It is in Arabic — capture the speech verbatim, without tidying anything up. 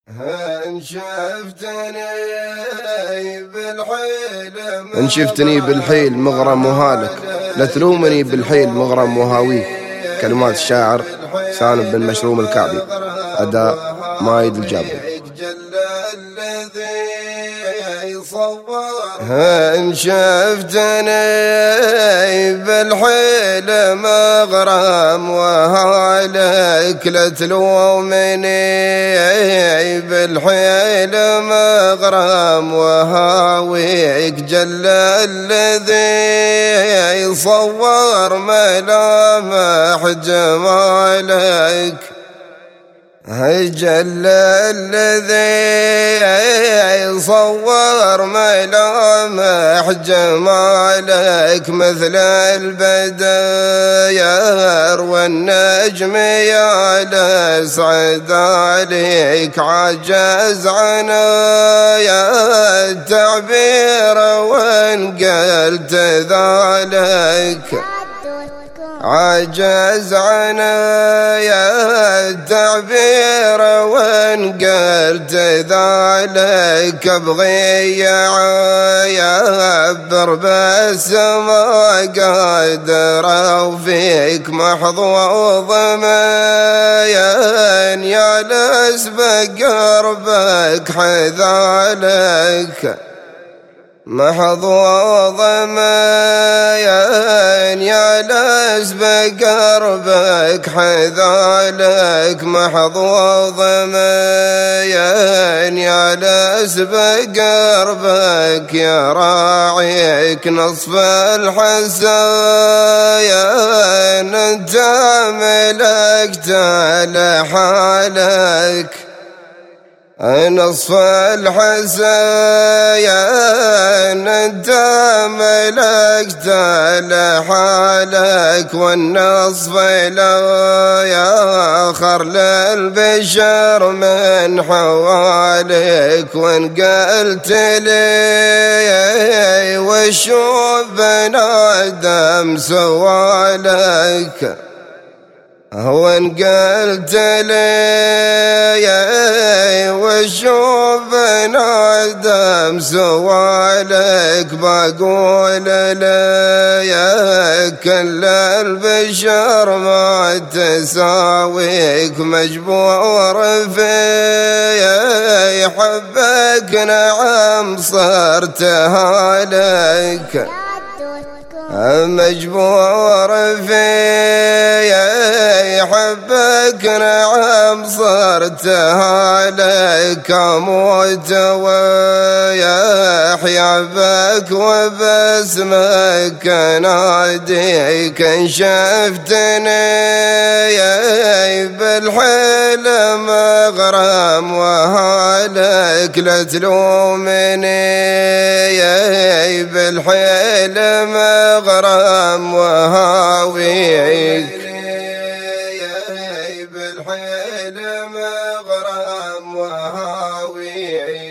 إن شفتني بالحيل إن شفتني بالحيل مغرم وهالك، لا تلومني بالحيل مغرم وهاويك. كلمات الشاعر سالم بن مشروم الكعبي، أداء مايد الجابري. إن شفتني بالحيل مغرم وهالك، لا تلومني بالحيل مغرم وهاويك. جل الذي صور ملامح جمالك، جل الذي صور ملامح جمالك. مثل البدر والنجم يا لسعد عليك، عجز عنا يا التعبير وان قلت ذلك، عجز عنا يا التعبير وان قلت ذلك. ابغي يعبر بس ما قادر وفيك محظوظ ما ينجلس بقربك حذالك، محظوظ ما ينجلس بقربك حذالك، محظوظ ما ينجلس بقربك يا راعيك. نصف الحساين انت ملكت لحالك، نصف الحساين انت ملكت لحالك، والنصف لا ياخر للبشر من حوالك. وان قلت لي وشوف بنادم سوالك، وان قلت لي وشوف بنادم سوالك، بقول لي كل البشر ما تساويك. مجبور في حبك نعم صرت هالك، مجبور في حبك نعم صرت هالك. اموت ويحيا بك وباسمك ناديك. ان شفتني بالحيل مغرم وهالك، لا تلومني بالحيل مغرم وهاويك، بالحيل مغرم وهاويك.